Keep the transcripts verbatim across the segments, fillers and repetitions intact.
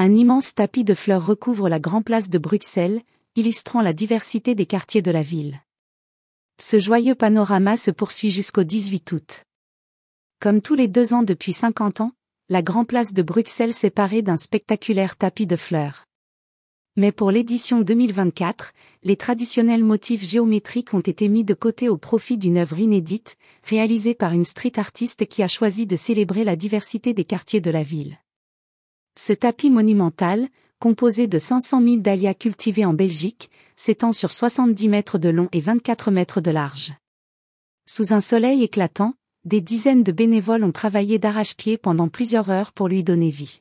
Un immense tapis de fleurs recouvre la grande place de Bruxelles, illustrant la diversité des quartiers de la ville. Ce joyeux panorama se poursuit jusqu'au dix-huit août. Comme tous les deux ans depuis cinquante ans, la grande place de Bruxelles s'est parée d'un spectaculaire tapis de fleurs. Mais pour l'édition deux mille vingt-quatre, les traditionnels motifs géométriques ont été mis de côté au profit d'une œuvre inédite, réalisée par une street artiste qui a choisi de célébrer la diversité des quartiers de la ville. Ce tapis monumental, composé de cinq cent mille dahlias cultivés en Belgique, s'étend sur soixante-dix mètres de long et vingt-quatre mètres de large. Sous un soleil éclatant, des dizaines de bénévoles ont travaillé d'arrache-pied pendant plusieurs heures pour lui donner vie.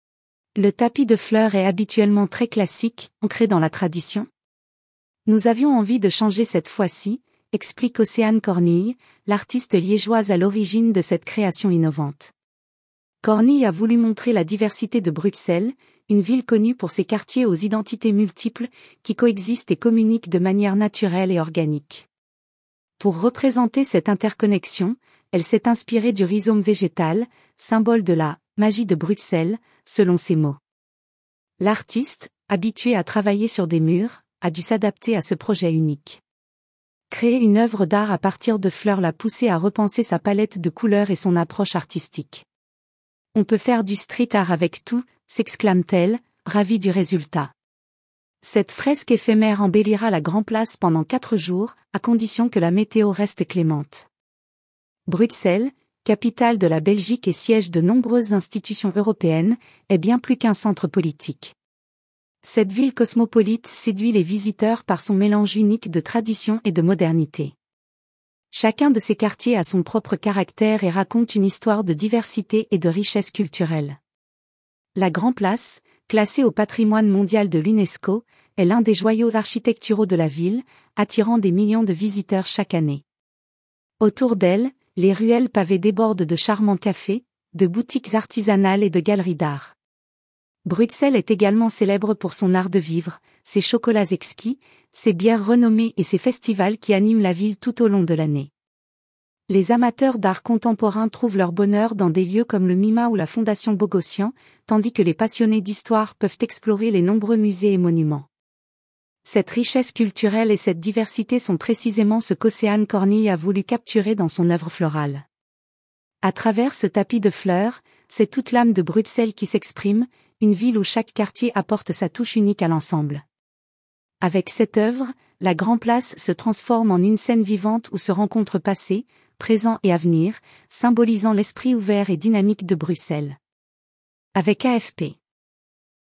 Le tapis de fleurs est habituellement très classique, ancré dans la tradition. Nous avions envie de changer cette fois-ci, explique Océane Cornille, l'artiste liégeoise à l'origine de cette création innovante. Cornille a voulu montrer la diversité de Bruxelles, une ville connue pour ses quartiers aux identités multiples, qui coexistent et communiquent de manière naturelle et organique. Pour représenter cette interconnexion, elle s'est inspirée du rhizome végétal, symbole de la « magie de Bruxelles », selon ses mots. L'artiste, habitué à travailler sur des murs, a dû s'adapter à ce projet unique. Créer une œuvre d'art à partir de fleurs l'a poussé à repenser sa palette de couleurs et son approche artistique. On peut faire du street art avec tout, s'exclame-t-elle, ravie du résultat. Cette fresque éphémère embellira la Grand Place pendant quatre jours, à condition que la météo reste clémente. Bruxelles, capitale de la Belgique et siège de nombreuses institutions européennes, est bien plus qu'un centre politique. Cette ville cosmopolite séduit les visiteurs par son mélange unique de tradition et de modernité. Chacun de ces quartiers a son propre caractère et raconte une histoire de diversité et de richesse culturelle. La Grand Place, classée au patrimoine mondial de l'UNESCO, est l'un des joyaux architecturaux de la ville, attirant des millions de visiteurs chaque année. Autour d'elle, les ruelles pavées débordent de charmants cafés, de boutiques artisanales et de galeries d'art. Bruxelles est également célèbre pour son art de vivre, ses chocolats exquis, ses bières renommées et ses festivals qui animent la ville tout au long de l'année. Les amateurs d'art contemporain trouvent leur bonheur dans des lieux comme le MIMA ou la Fondation Bogossian, tandis que les passionnés d'histoire peuvent explorer les nombreux musées et monuments. Cette richesse culturelle et cette diversité sont précisément ce qu'Océane Cornille a voulu capturer dans son œuvre florale. À travers ce tapis de fleurs, c'est toute l'âme de Bruxelles qui s'exprime, une ville où chaque quartier apporte sa touche unique à l'ensemble. Avec cette œuvre, la Grand Place se transforme en une scène vivante où se rencontrent passé, présent et avenir, symbolisant l'esprit ouvert et dynamique de Bruxelles. Avec A F P.